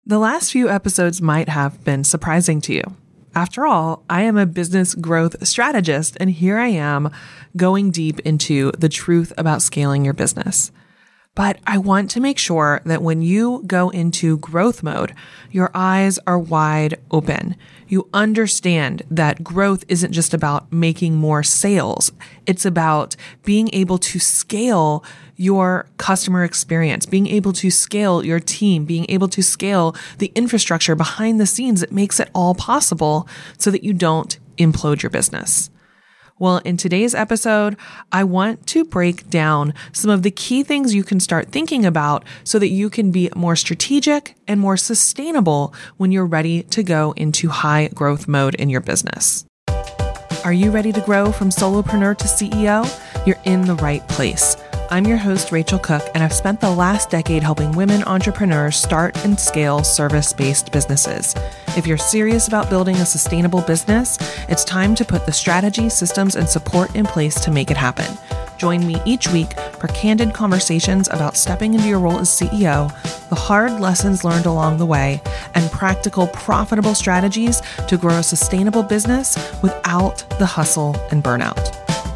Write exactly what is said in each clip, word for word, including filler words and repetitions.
The last few episodes might have been surprising to you. After all, I am a business growth strategist, and here I am going deep into the truth about scaling your business. But I want to make sure that when you go into growth mode, your eyes are wide open. You understand that growth isn't just about making more sales. It's about being able to scale your customer experience, being able to scale your team, being able to scale the infrastructure behind the scenes that makes it all possible so that you don't implode your business. Well, in today's episode, I want to break down some of the key things you can start thinking about so that you can be more strategic and more sustainable when you're ready to go into high growth mode in your business. Are you ready to grow from solopreneur to C E O? You're in the right place. I'm your host, Rachel Cook, and I've spent the last decade helping women entrepreneurs start and scale service-based businesses. If you're serious about building a sustainable business, it's time to put the strategy, systems, and support in place to make it happen. Join me each week for candid conversations about stepping into your role as C E O, the hard lessons learned along the way, and practical, profitable strategies to grow a sustainable business without the hustle and burnout.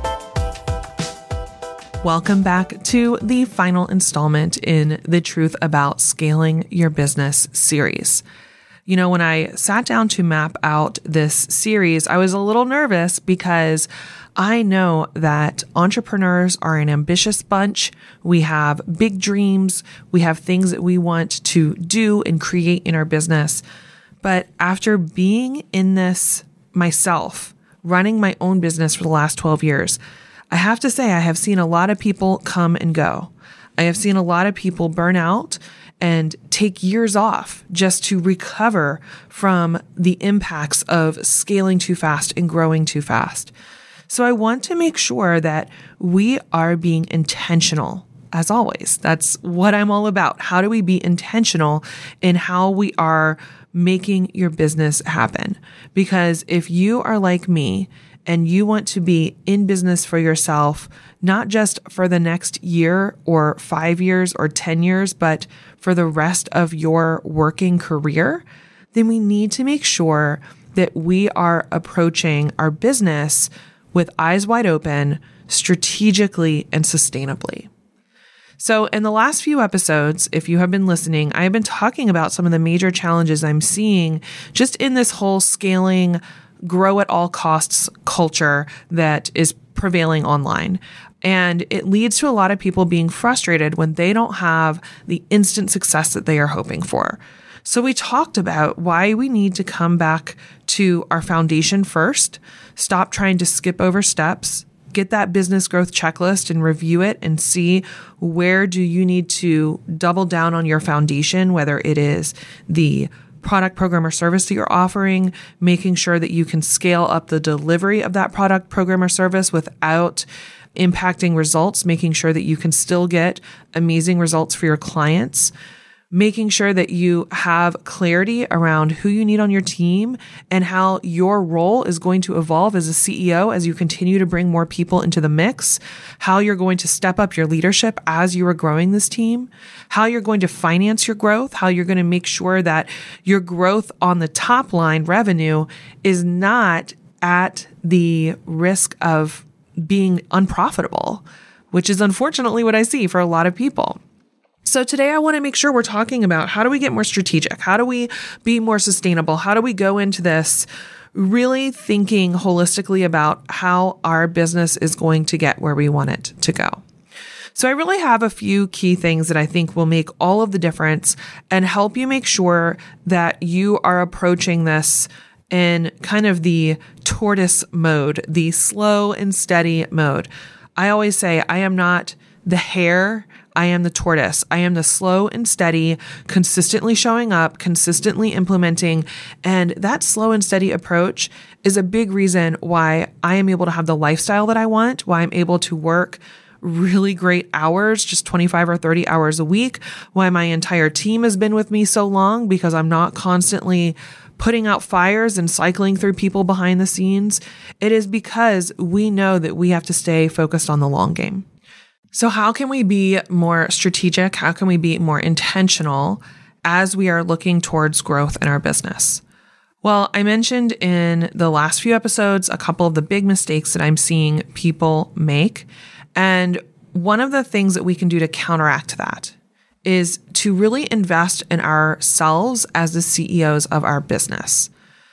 Welcome back to the final installment in the Truth About Scaling Your Business series. You know, when I sat down to map out this series, I was a little nervous because I know that entrepreneurs are an ambitious bunch. We have big dreams. We have things that we want to do and create in our business. But after being in this myself, running my own business for the last twelve years, I have to say I have seen a lot of people come and go. I have seen a lot of people burn out and take years off just to recover from the impacts of scaling too fast and growing too fast. So I want to make sure that we are being intentional. As always, that's what I'm all about. How do we be intentional in how we are making your business happen? Because if you are like me, and you want to be in business for yourself, not just for the next year or five years or ten years, but for the rest of your working career, then we need to make sure that we are approaching our business with eyes wide open, strategically and sustainably. So in the last few episodes, if you have been listening, I have been talking about some of the major challenges I'm seeing just in this whole scaling grow at all costs culture that is prevailing online. And it leads to a lot of people being frustrated when they don't have the instant success that they are hoping for. So we talked about why we need to come back to our foundation first, stop trying to skip over steps, get that business growth checklist and review it and see where do you need to double down on your foundation, whether it is the product, program, or service that you're offering, making sure that you can scale up the delivery of that product, program, or service without impacting results, making sure that you can still get amazing results for your clients, making sure that you have clarity around who you need on your team and how your role is going to evolve as a C E O as you continue to bring more people into the mix, how you're going to step up your leadership as you are growing this team, how you're going to finance your growth, how you're going to make sure that your growth on the top line revenue is not at the risk of being unprofitable, which is unfortunately what I see for a lot of people. So today I want to make sure we're talking about how do we get more strategic? How do we be more sustainable? How do we go into this really thinking holistically about how our business is going to get where we want it to go? So I really have a few key things that I think will make all of the difference and help you make sure that you are approaching this in kind of the tortoise mode, the slow and steady mode. I always say I am not the hare, I am the tortoise. I am the slow and steady, consistently showing up, consistently implementing. And that slow and steady approach is a big reason why I am able to have the lifestyle that I want, why I'm able to work really great hours, just twenty-five or thirty hours a week, why my entire team has been with me so long, because I'm not constantly putting out fires and cycling through people behind the scenes. It is because we know that we have to stay focused on the long game. So how can we be more strategic? How can we be more intentional as we are looking towards growth in our business? Well, I mentioned in the last few episodes a couple of the big mistakes that I'm seeing people make. And one of the things that we can do to counteract that is to really invest in ourselves as the C E Os of our business.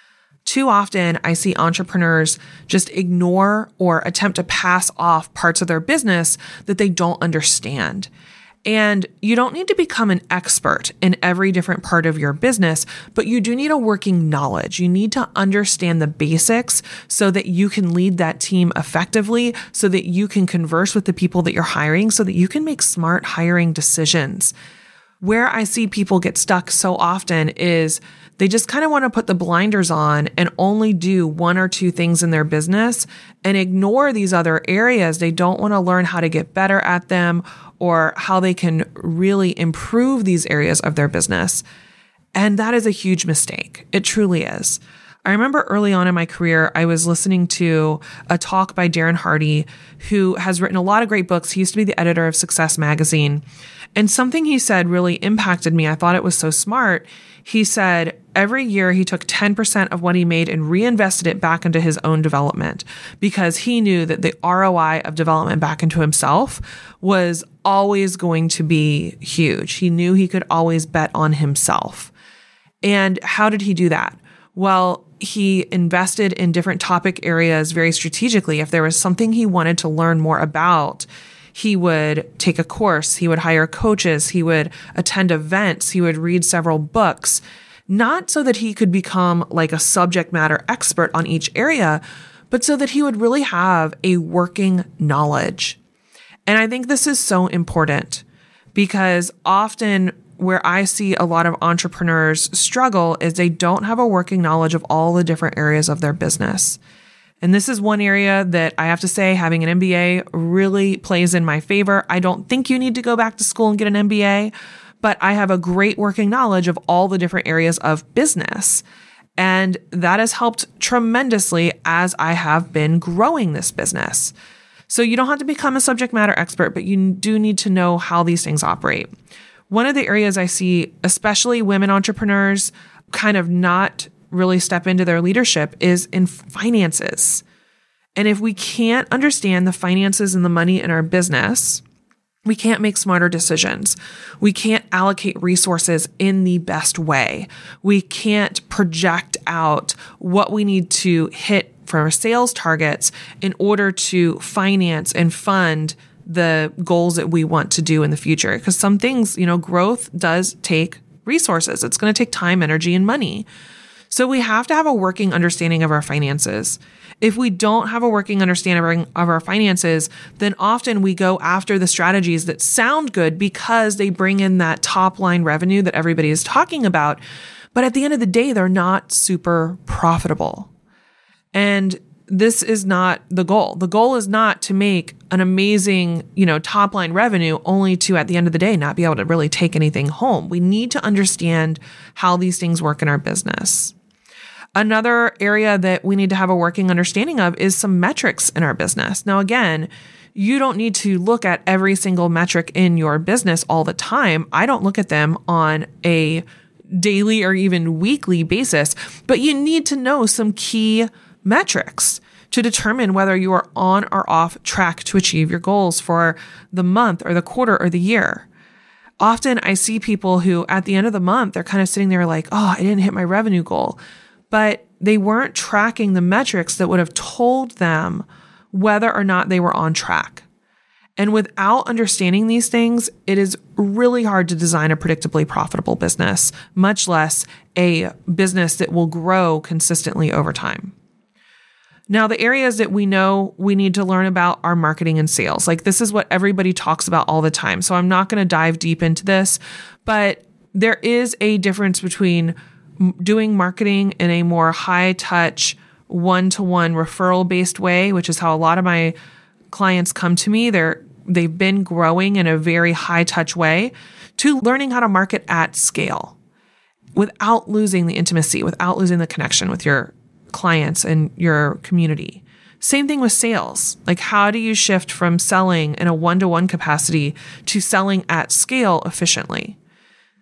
Too often, I see entrepreneurs just ignore or attempt to pass off parts of their business that they don't understand. And you don't need to become an expert in every different part of your business, but you do need a working knowledge. You need to understand the basics so that you can lead that team effectively, so that you can converse with the people that you're hiring, so that you can make smart hiring decisions. Where I see people get stuck so often is they just kind of want to put the blinders on and only do one or two things in their business and ignore these other areas. They don't want to learn how to get better at them or how they can really improve these areas of their business. And that is a huge mistake. It truly is. I remember early on in my career, I was listening to a talk by Darren Hardy, who has written a lot of great books. He used to be the editor of Success Magazine. And something he said really impacted me. I thought it was so smart. He said every year he took ten percent of what he made and reinvested it back into his own development because he knew that the R O I of development back into himself was always going to be huge. He knew he could always bet on himself. And how did he do that? Well, he invested in different topic areas very strategically. If there was something he wanted to learn more about, he would take a course, he would hire coaches, he would attend events, he would read several books, not so that he could become like a subject matter expert on each area, but so that he would really have a working knowledge. And I think this is so important because often where I see a lot of entrepreneurs struggle is they don't have a working knowledge of all the different areas of their business. And this is one area that I have to say having an M B A really plays in my favor. I don't think you need to go back to school and get an M B A, but I have a great working knowledge of all the different areas of business. And that has helped tremendously as I have been growing this business. So you don't have to become a subject matter expert, but you do need to know how these things operate. One of the areas I see, especially women entrepreneurs, kind of not really step into their leadership is in finances. And if we can't understand the finances and the money in our business, we can't make smarter decisions. We can't allocate resources in the best way. We can't project out what we need to hit for our sales targets in order to finance and fund the goals that we want to do in the future. Because some things, you know, growth does take resources. It's going to take time, energy, and money. So we have to have a working understanding of our finances. If we don't have a working understanding of our finances, then often we go after the strategies that sound good because they bring in that top line revenue that everybody is talking about. But at the end of the day, they're not super profitable. And this is not the goal. The goal is not to make an amazing, you know, top line revenue only to, at the end of the day, not be able to really take anything home. We need to understand how these things work in our business. Another area that we need to have a working understanding of is some metrics in our business. Now, again, you don't need to look at every single metric in your business all the time. I don't look at them on a daily or even weekly basis, but you need to know some key metrics to determine whether you are on or off track to achieve your goals for the month or the quarter or the year. Often I see people who at the end of the month, they're kind of sitting there like, oh, I didn't hit my revenue goal. But they weren't tracking the metrics that would have told them whether or not they were on track. And without understanding these things, it is really hard to design a predictably profitable business, much less a business that will grow consistently over time. Now, the areas that we know we need to learn about are marketing and sales. Like this is what everybody talks about all the time. So I'm not going to dive deep into this, but there is a difference between doing marketing in a more high touch, one-to-one referral based way, which is how a lot of my clients come to me. They're, they've been growing in a very high touch way, to learning how to market at scale without losing the intimacy, without losing the connection with your clients and your community. Same thing with sales. Like how do you shift from selling in a one-to-one capacity to selling at scale efficiently?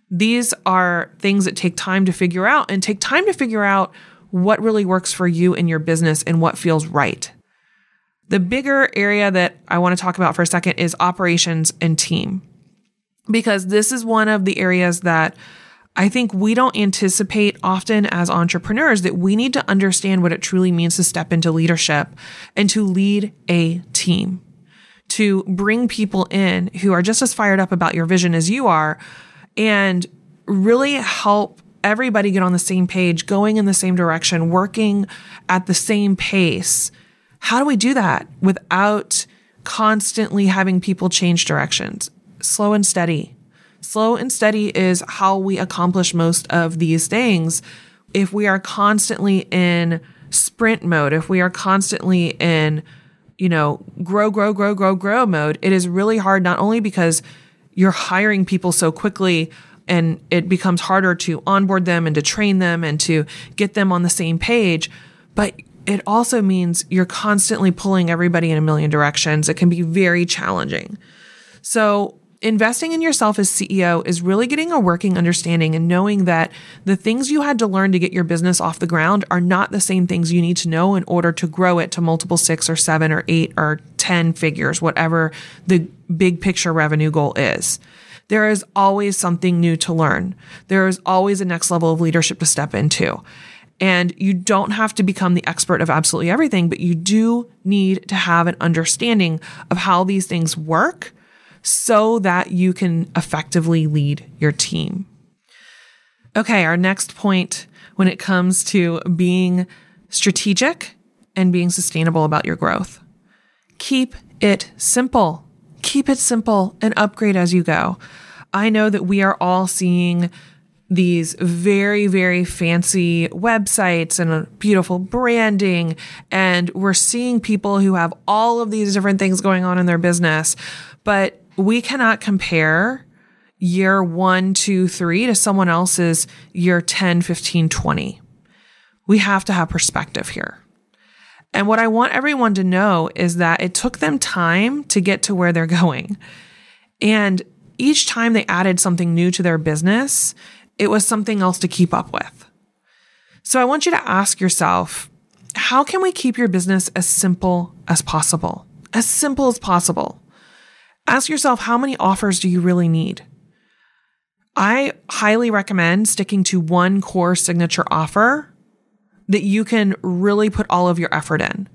These are things that take time to figure out and take time to figure out what really works for you in your business and what feels right. The bigger area that I want to talk about for a second is operations and team, because this is one of the areas that I think we don't anticipate often as entrepreneurs, that we need to understand what it truly means to step into leadership and to lead a team, to bring people in who are just as fired up about your vision as you are and really help everybody get on the same page, going in the same direction, working at the same pace. How do we do that without constantly having people change directions? Slow and steady. Slow and steady is how we accomplish most of these things. If we are constantly in sprint mode, if we are constantly in, you know, grow, grow, grow, grow, grow mode, it is really hard, not only because you're hiring people so quickly and it becomes harder to onboard them and to train them and to get them on the same page, but it also means you're constantly pulling everybody in a million directions. It can be very challenging. So investing in yourself as C E O is really getting a working understanding and knowing that the things you had to learn to get your business off the ground are not the same things you need to know in order to grow it to multiple six or seven or eight or ten figures, whatever the big picture revenue goal is. There is always something new to learn. There is always a next level of leadership to step into. And you don't have to become the expert of absolutely everything, but you do need to have an understanding of how these things work so that you can effectively lead your team. Okay, our next point when it comes to being strategic and being sustainable about your growth. Keep it simple. Keep it simple and upgrade as you go. I know that we are all seeing these very, very fancy websites and beautiful branding, and we're seeing people who have all of these different things going on in their business, but we cannot compare year one, two, three to someone else's year ten, fifteen, twenty. We have to have perspective here. And what I want everyone to know is that it took them time to get to where they're going. And each time they added something new to their business, it was something else to keep up with. So I want you to ask yourself, how can we keep your business as simple as possible? As simple as possible. Ask yourself, how many offers do you really need? I highly recommend sticking to one core signature offer that you can really put all of your effort in.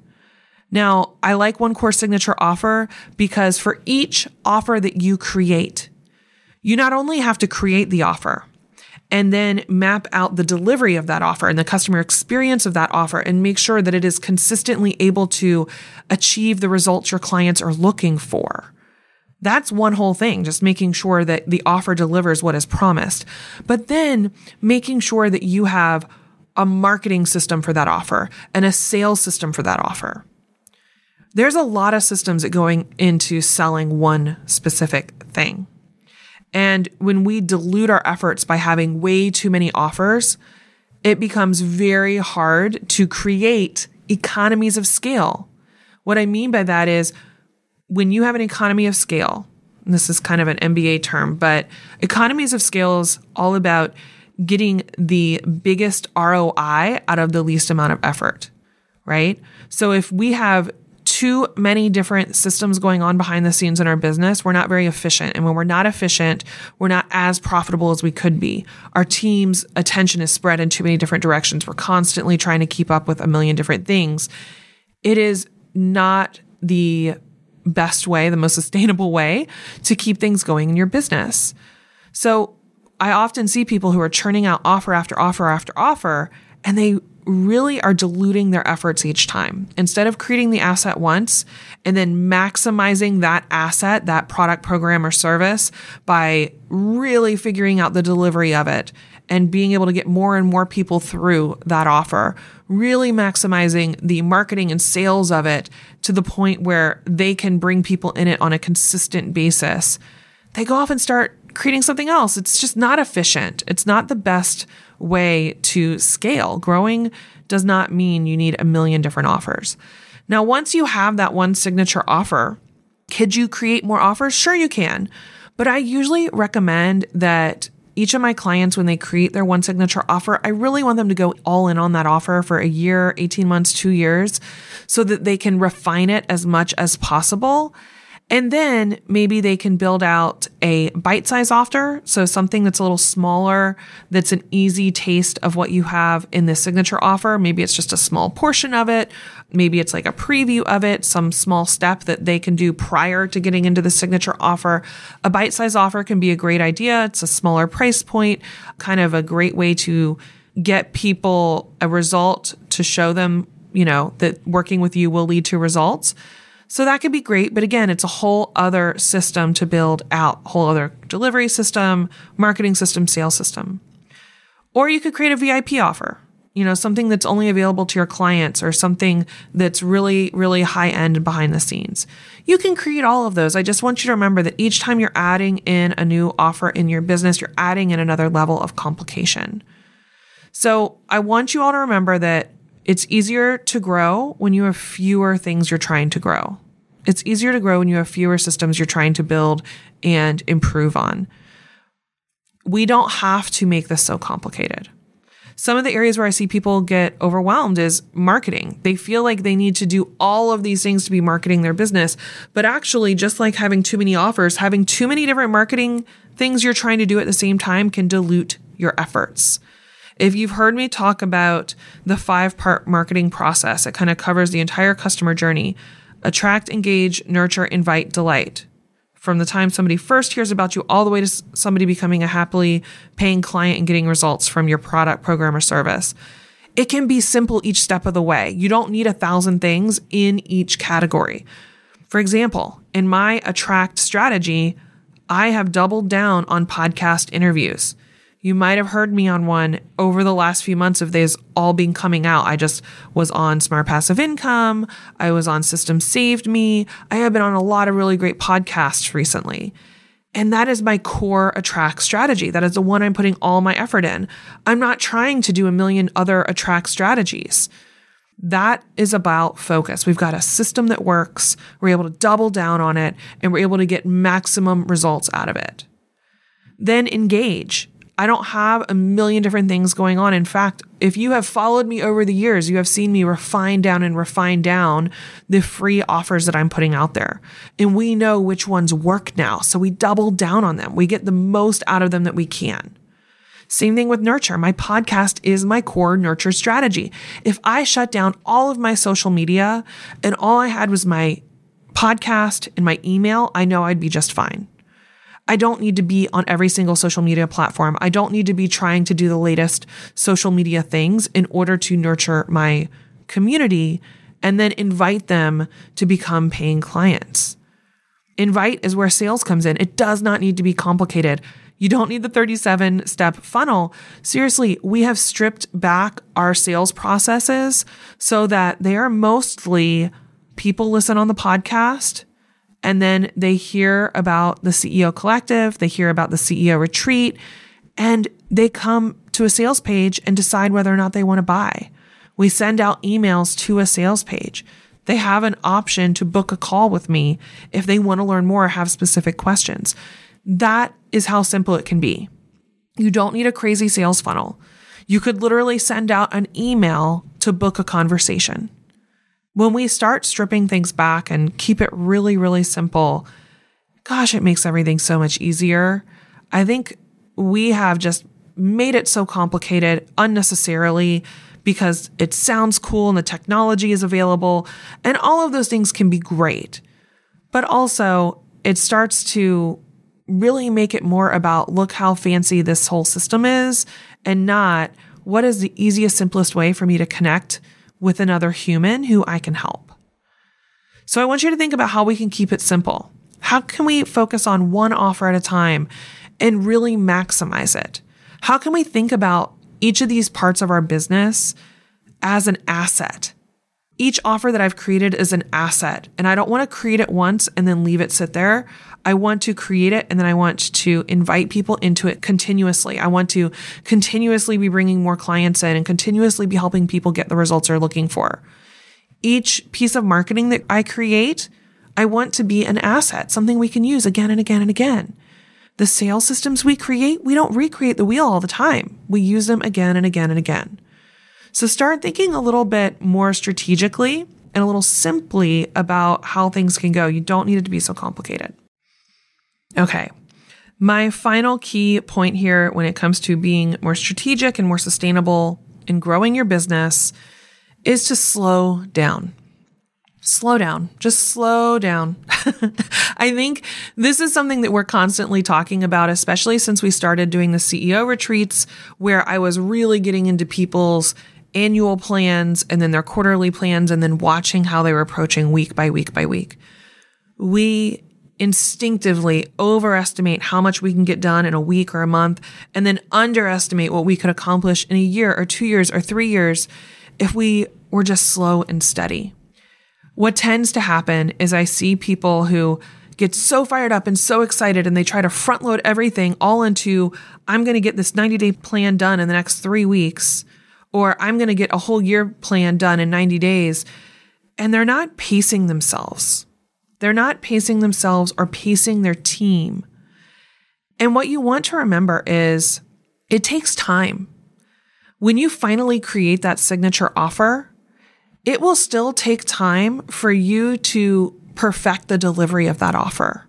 Now, I like one core signature offer because for each offer that you create, you not only have to create the offer and then map out the delivery of that offer and the customer experience of that offer and make sure that it is consistently able to achieve the results your clients are looking for. That's one whole thing, just making sure that the offer delivers what is promised. But then making sure that you have a marketing system for that offer and a sales system for that offer. There's a lot of systems that going into selling one specific thing. And when we dilute our efforts by having way too many offers, it becomes very hard to create economies of scale. What I mean by that is when you have an economy of scale, and this is kind of an M B A term, but economies of scale is all about getting the biggest R O I out of the least amount of effort, right? So if we have too many different systems going on behind the scenes in our business, we're not very efficient. And when we're not efficient, we're not as profitable as we could be. Our team's attention is spread in too many different directions. We're constantly trying to keep up with a million different things. It is not the best way, the most sustainable way to keep things going in your business. So I often see people who are churning out offer after offer after offer, and they really are diluting their efforts each time. Instead of creating the asset once and then maximizing that asset, that product, program, or service by really figuring out the delivery of it and being able to get more and more people through that offer, really maximizing the marketing and sales of it to the point where they can bring people in it on a consistent basis, they go off and start creating something else. It's just not efficient. It's not the best way to scale. Growing does not mean you need a million different offers. Now, once you have that one signature offer, could you create more offers? Sure, you can. But I usually recommend that each of my clients, when they create their one signature offer, I really want them to go all in on that offer for a year, eighteen months, two years, so that they can refine it as much as possible. And then maybe they can build out a bite-size offer. So something that's a little smaller, that's an easy taste of what you have in this signature offer. Maybe it's just a small portion of it. Maybe it's like a preview of it, some small step that they can do prior to getting into the signature offer. A bite-size offer can be a great idea. It's a smaller price point, kind of a great way to get people a result to show them, you know, that working with you will lead to results. So that could be great. But again, it's a whole other system to build out, whole other delivery system, marketing system, sales system. Or you could create a V I P offer, you know, something that's only available to your clients or something that's really, really high end and behind the scenes. You can create all of those. I just want you to remember that each time you're adding in a new offer in your business, you're adding in another level of complication. So I want you all to remember that it's easier to grow when you have fewer things you're trying to grow. It's easier to grow when you have fewer systems you're trying to build and improve on. We don't have to make this so complicated. Some of the areas where I see people get overwhelmed is marketing. They feel like they need to do all of these things to be marketing their business. But actually, just like having too many offers, having too many different marketing things you're trying to do at the same time can dilute your efforts. If you've heard me talk about the five-part marketing process, it kind of covers the entire customer journey. Attract, engage, nurture, invite, delight. From the time somebody first hears about you all the way to somebody becoming a happily paying client and getting results from your product, program, or service. It can be simple each step of the way. You don't need a thousand things in each category. For example, in my attract strategy, I have doubled down on podcast interviews. You might have heard me on one over the last few months of these all been coming out. I just was on Smart Passive Income. I was on System Saved Me. I have been on a lot of really great podcasts recently. And that is my core attract strategy. That is the one I'm putting all my effort in. I'm not trying to do a million other attract strategies. That is about focus. We've got a system that works. We're able to double down on it and we're able to get maximum results out of it. Then engage. I don't have a million different things going on. In fact, if you have followed me over the years, you have seen me refine down and refine down the free offers that I'm putting out there. And we know which ones work now. So we double down on them. We get the most out of them that we can. Same thing with nurture. My podcast is my core nurture strategy. If I shut down all of my social media and all I had was my podcast and my email, I know I'd be just fine. I don't need to be on every single social media platform. I don't need to be trying to do the latest social media things in order to nurture my community and then invite them to become paying clients. Invite is where sales comes in. It does not need to be complicated. You don't need the thirty-seven step funnel. Seriously, we have stripped back our sales processes so that they are mostly people listen on the podcast. And then they hear about the C E O Collective, they hear about the C E O Retreat, and they come to a sales page and decide whether or not they want to buy. We send out emails to a sales page. They have an option to book a call with me if they want to learn more or have specific questions. That is how simple it can be. You don't need a crazy sales funnel. You could literally send out an email to book a conversation. When we start stripping things back and keep it really, really simple, gosh, it makes everything so much easier. I think we have just made it so complicated unnecessarily because it sounds cool and the technology is available and all of those things can be great. But also it starts to really make it more about look how fancy this whole system is and not what is the easiest, simplest way for me to connect with another human who I can help. So I want you to think about how we can keep it simple. How can we focus on one offer at a time and really maximize it? How can we think about each of these parts of our business as an asset? Each offer that I've created is an asset, and I don't want to create it once and then leave it sit there. I want to create it and then I want to invite people into it continuously. I want to continuously be bringing more clients in and continuously be helping people get the results they're looking for. Each piece of marketing that I create, I want to be an asset, something we can use again and again and again. The sales systems we create, we don't recreate the wheel all the time. We use them again and again and again. So start thinking a little bit more strategically and a little simply about how things can go. You don't need it to be so complicated. Okay. My final key point here when it comes to being more strategic and more sustainable in growing your business is to slow down. Slow down. Just slow down. I think this is something that we're constantly talking about, especially since we started doing the C E O retreats, where I was really getting into people's annual plans and then their quarterly plans and then watching how they were approaching week by week by week. We instinctively overestimate how much we can get done in a week or a month and then underestimate what we could accomplish in a year or two years or three years if we were just slow and steady. What tends to happen is I see people who get so fired up and so excited and they try to front load everything all into, I'm going to get this ninety day plan done in the next three weeks, or I'm going to get a whole year plan done in ninety days. And they're not pacing themselves. They're not pacing themselves or pacing their team. And what you want to remember is it takes time. When you finally create that signature offer, it will still take time for you to perfect the delivery of that offer.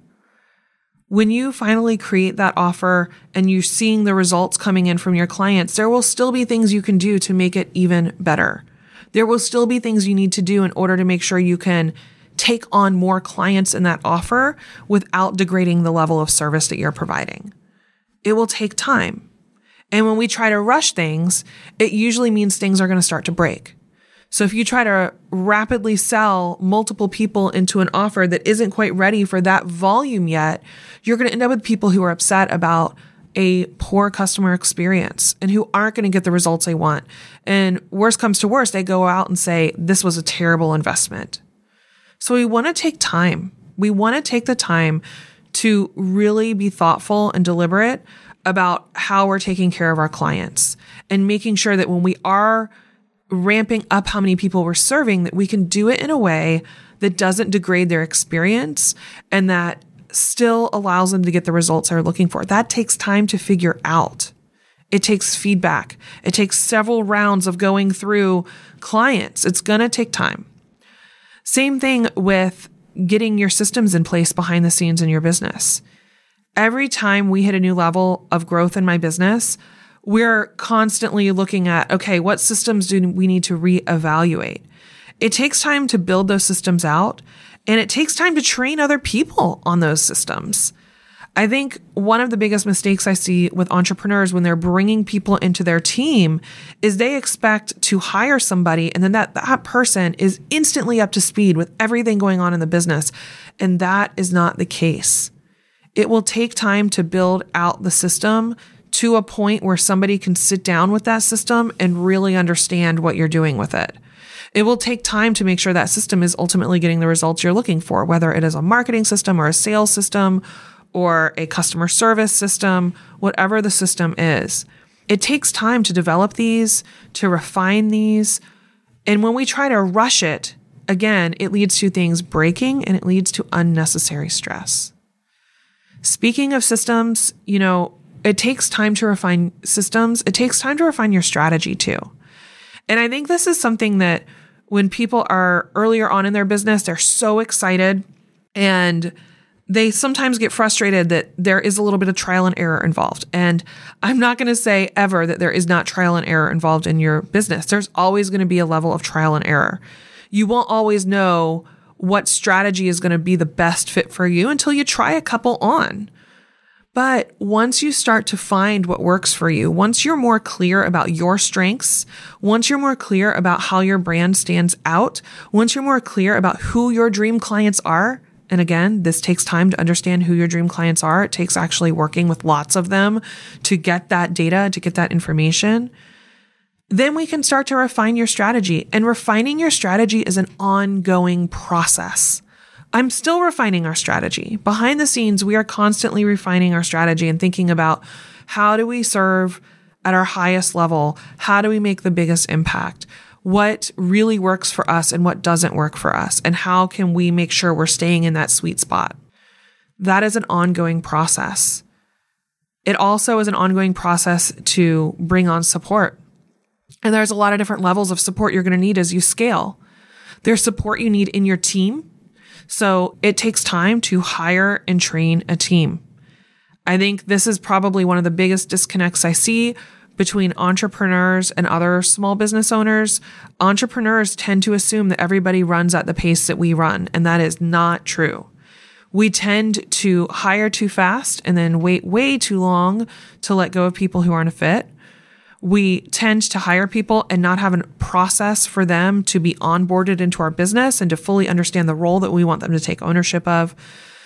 When you finally create that offer and you're seeing the results coming in from your clients, there will still be things you can do to make it even better. There will still be things you need to do in order to make sure you can take on more clients in that offer without degrading the level of service that you're providing. It will take time. And when we try to rush things, it usually means things are going to start to break. So if you try to rapidly sell multiple people into an offer that isn't quite ready for that volume yet, you're going to end up with people who are upset about a poor customer experience and who aren't going to get the results they want. And worst comes to worst, they go out and say, this was a terrible investment. So we want to take time. We want to take the time to really be thoughtful and deliberate about how we're taking care of our clients and making sure that when we are ramping up how many people we're serving, that we can do it in a way that doesn't degrade their experience and that still allows them to get the results they're looking for. That takes time to figure out. It takes feedback. It takes several rounds of going through clients. It's going to take time. Same thing with getting your systems in place behind the scenes in your business. Every time we hit a new level of growth in my business, we're constantly looking at, okay, what systems do we need to reevaluate? It takes time to build those systems out, and it takes time to train other people on those systems. I think one of the biggest mistakes I see with entrepreneurs when they're bringing people into their team is they expect to hire somebody and then that, that person is instantly up to speed with everything going on in the business. And that is not the case. It will take time to build out the system to a point where somebody can sit down with that system and really understand what you're doing with it. It will take time to make sure that system is ultimately getting the results you're looking for, whether it is a marketing system or a sales system or a customer service system, whatever the system is. It takes time to develop these, to refine these. And when we try to rush it, again, it leads to things breaking and it leads to unnecessary stress. Speaking of systems, you know, it takes time to refine systems. It takes time to refine your strategy too. And I think this is something that when people are earlier on in their business, they're so excited and they sometimes get frustrated that there is a little bit of trial and error involved. And I'm not going to say ever that there is not trial and error involved in your business. There's always going to be a level of trial and error. You won't always know what strategy is going to be the best fit for you until you try a couple on. But once you start to find what works for you, once you're more clear about your strengths, once you're more clear about how your brand stands out, once you're more clear about who your dream clients are, and again, this takes time to understand who your dream clients are. It takes actually working with lots of them to get that data, to get that information. Then we can start to refine your strategy. And refining your strategy is an ongoing process. I'm still refining our strategy. Behind the scenes, we are constantly refining our strategy and thinking about how do we serve at our highest level? How do we make the biggest impact? What really works for us and what doesn't work for us? And how can we make sure we're staying in that sweet spot? That is an ongoing process. It also is an ongoing process to bring on support. And there's a lot of different levels of support you're going to need as you scale. There's support you need in your team. So it takes time to hire and train a team. I think this is probably one of the biggest disconnects I see between entrepreneurs and other small business owners. Entrepreneurs tend to assume that everybody runs at the pace that we run, and that is not true. We tend to hire too fast and then wait way too long to let go of people who aren't a fit. We tend to hire people and not have a process for them to be onboarded into our business and to fully understand the role that we want them to take ownership of.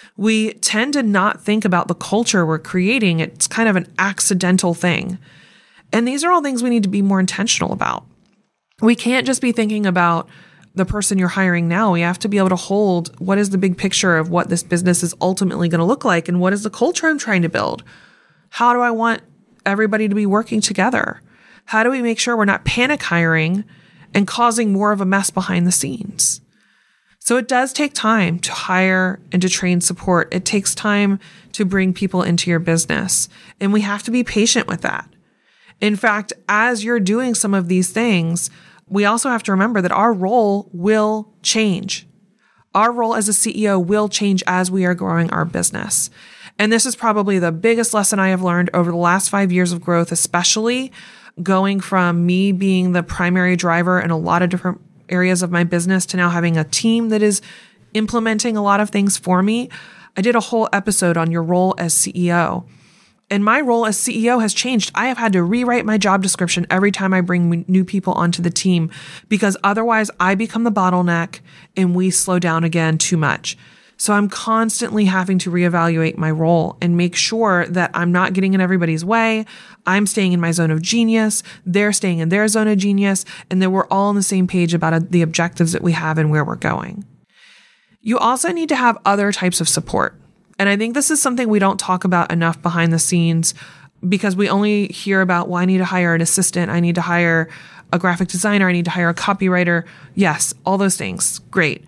We tend to not think about the culture we're creating. It's kind of an accidental thing. And these are all things we need to be more intentional about. We can't just be thinking about the person you're hiring now. We have to be able to hold what is the big picture of what this business is ultimately going to look like and what is the culture I'm trying to build? How do I want everybody to be working together? How do we make sure we're not panic hiring and causing more of a mess behind the scenes? So it does take time to hire and to train support. It takes time to bring people into your business, and we have to be patient with that. In fact, as you're doing some of these things, we also have to remember that our role will change. Our role as a C E O will change as we are growing our business. And this is probably the biggest lesson I have learned over the last five years of growth, especially going from me being the primary driver in a lot of different areas of my business to now having a team that is implementing a lot of things for me. I did a whole episode on your role as C E O. And my role as C E O has changed. I have had to rewrite my job description every time I bring new people onto the team, because otherwise I become the bottleneck and we slow down again too much. So I'm constantly having to reevaluate my role and make sure that I'm not getting in everybody's way. I'm staying in my zone of genius. They're staying in their zone of genius, and that we're all on the same page about the objectives that we have and where we're going. You also need to have other types of support. And I think this is something we don't talk about enough behind the scenes, because we only hear about, well, I need to hire an assistant. I need to hire a graphic designer. I need to hire a copywriter. Yes, all those things. Great.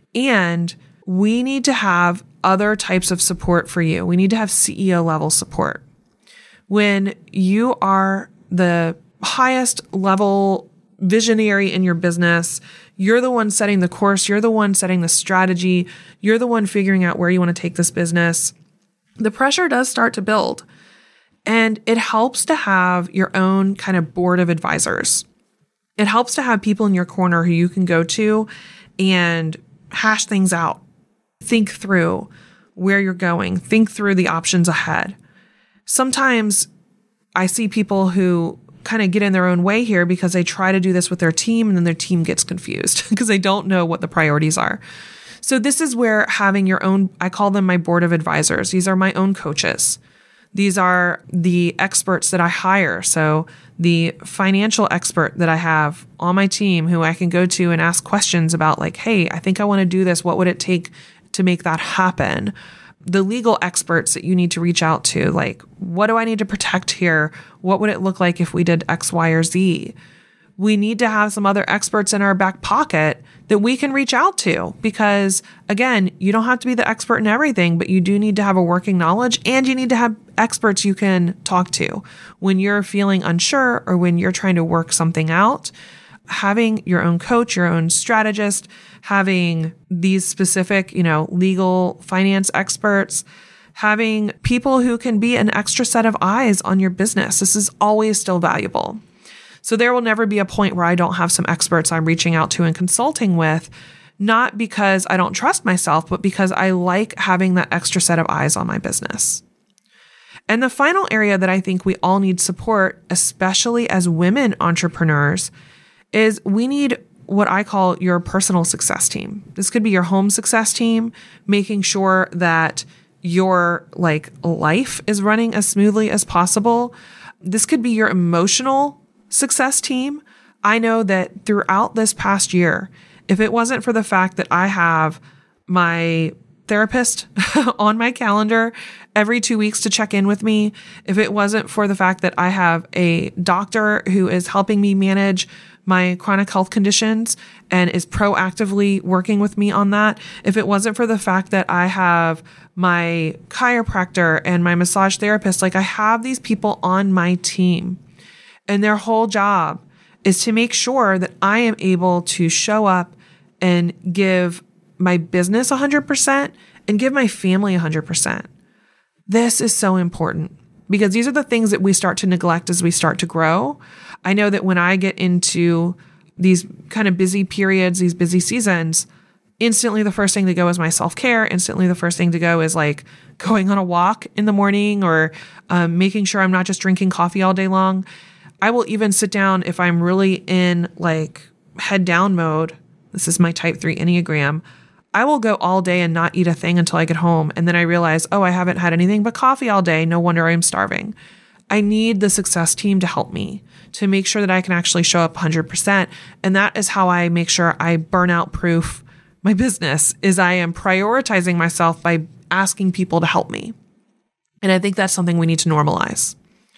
And we need to have other types of support for you. We need to have C E O level support. When you are the highest level visionary in your business, you're the one setting the course. You're the one setting the strategy. You're the one figuring out where you want to take this business. The pressure does start to build, and it helps to have your own kind of board of advisors. It helps to have people in your corner who you can go to and hash things out. Think through where you're going. Think through the options ahead. Sometimes I see people who kind of get in their own way here because they try to do this with their team, and then their team gets confused because they don't know what the priorities are. So this is where having your own, I call them my board of advisors. These are my own coaches. These are the experts that I hire. So the financial expert that I have on my team who I can go to and ask questions about, like, hey, I think I want to do this. What would it take to make that happen? The legal experts that you need to reach out to, like, what do I need to protect here? What would it look like if we did X, Y, or Z? We need to have some other experts in our back pocket that we can reach out to, because again, you don't have to be the expert in everything, but you do need to have a working knowledge, and you need to have experts you can talk to when you're feeling unsure or when you're trying to work something out. Having your own coach, your own strategist, having these specific, you know, legal finance experts, having people who can be an extra set of eyes on your business. This is always still valuable. So there will never be a point where I don't have some experts I'm reaching out to and consulting with, not because I don't trust myself, but because I like having that extra set of eyes on my business. And the final area that I think we all need support, especially as women entrepreneurs, is we need what I call your personal success team. This could be your home success team, making sure that your like life is running as smoothly as possible. This could be your emotional success team. I know that throughout this past year, if it wasn't for the fact that I have my therapist on my calendar every two weeks to check in with me, if it wasn't for the fact that I have a doctor who is helping me manage my chronic health conditions and is proactively working with me on that, if it wasn't for the fact that I have my chiropractor and my massage therapist, like I have these people on my team and their whole job is to make sure that I am able to show up and give my business one hundred percent and give my family one hundred percent. This is so important because these are the things that we start to neglect as we start to grow. I know that when I get into these kind of busy periods, these busy seasons, instantly the first thing to go is my self-care. Instantly the first thing to go is like going on a walk in the morning or um, making sure I'm not just drinking coffee all day long. I will even sit down if I'm really in like head down mode. This is my type three Enneagram. I will go all day and not eat a thing until I get home. And then I realize, oh, I haven't had anything but coffee all day. No wonder I'm starving. I need the success team to help me to make sure that I can actually show up one hundred percent. And that is how I make sure I burnout proof my business is I am prioritizing myself by asking people to help me. And I think that's something we need to normalize.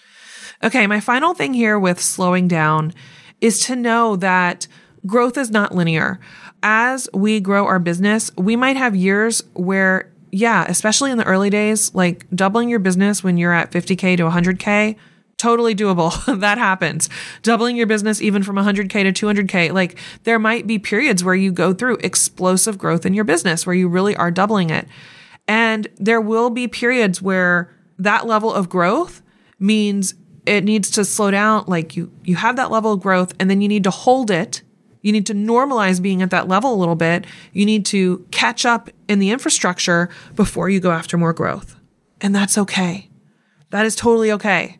Okay, my final thing here with slowing down is to know that growth is not linear. As we grow our business, we might have years where, yeah, especially in the early days, like doubling your business when you're at fifty K to one hundred K, totally doable. That happens. Doubling your business even from one hundred K to two hundred K, like there might be periods where you go through explosive growth in your business where you really are doubling it. And there will be periods where that level of growth means it needs to slow down. Like you, you have that level of growth and then you need to hold it. You need to normalize being at that level a little bit. You need to catch up in the infrastructure before you go after more growth. And that's okay. That is totally okay.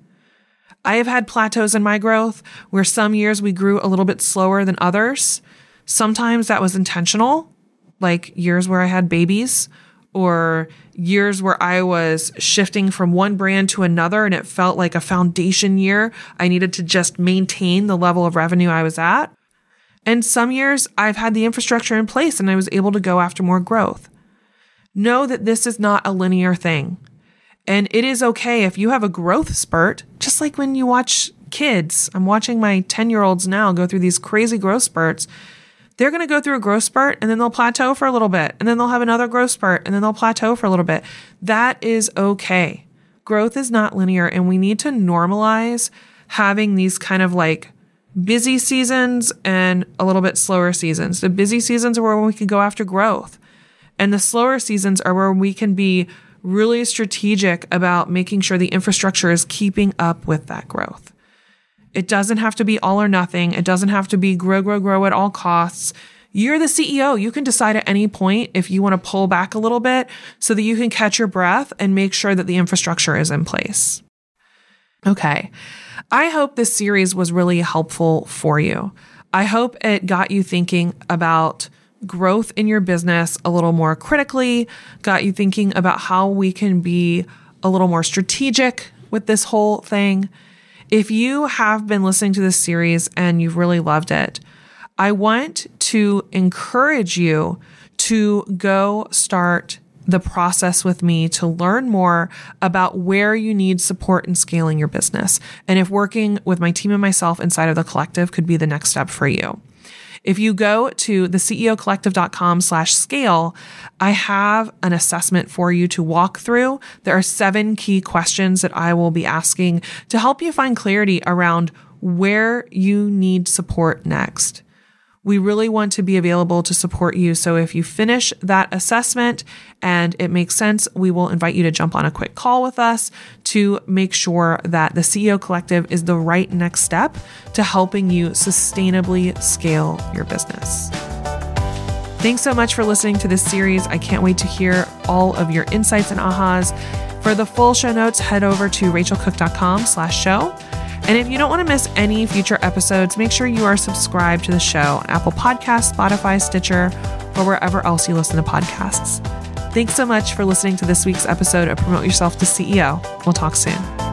I have had plateaus in my growth where some years we grew a little bit slower than others. Sometimes that was intentional, like years where I had babies or years where I was shifting from one brand to another and it felt like a foundation year. I needed to just maintain the level of revenue I was at. And some years I've had the infrastructure in place and I was able to go after more growth. Know that this is not a linear thing. And it is okay if you have a growth spurt, just like when you watch kids. I'm watching my ten-year-olds now go through these crazy growth spurts. They're going to go through a growth spurt and then they'll plateau for a little bit. And then they'll have another growth spurt and then they'll plateau for a little bit. That is okay. Growth is not linear and we need to normalize having these kind of like busy seasons and a little bit slower seasons. The busy seasons are where we can go after growth. And the slower seasons are where we can be really strategic about making sure the infrastructure is keeping up with that growth. It doesn't have to be all or nothing. It doesn't have to be grow, grow, grow at all costs. You're the C E O. You can decide at any point if you want to pull back a little bit so that you can catch your breath and make sure that the infrastructure is in place. Okay. I hope this series was really helpful for you. I hope it got you thinking about growth in your business a little more critically, got you thinking about how we can be a little more strategic with this whole thing. If you have been listening to this series and you've really loved it, I want to encourage you to go start the process with me to learn more about where you need support in scaling your business. And if working with my team and myself inside of the collective could be the next step for you. If you go to the C E O collective dot com slash scale, I have an assessment for you to walk through. There are seven key questions that I will be asking to help you find clarity around where you need support next. We really want to be available to support you. So if you finish that assessment and it makes sense, we will invite you to jump on a quick call with us to make sure that the C E O Collective is the right next step to helping you sustainably scale your business. Thanks so much for listening to this series. I can't wait to hear all of your insights and ahas. For the full show notes, head over to rachel cook dot com slash show. And if you don't want to miss any future episodes, make sure you are subscribed to the show on Apple Podcasts, Spotify, Stitcher, or wherever else you listen to podcasts. Thanks so much for listening to this week's episode of Promote Yourself to C E O. We'll talk soon.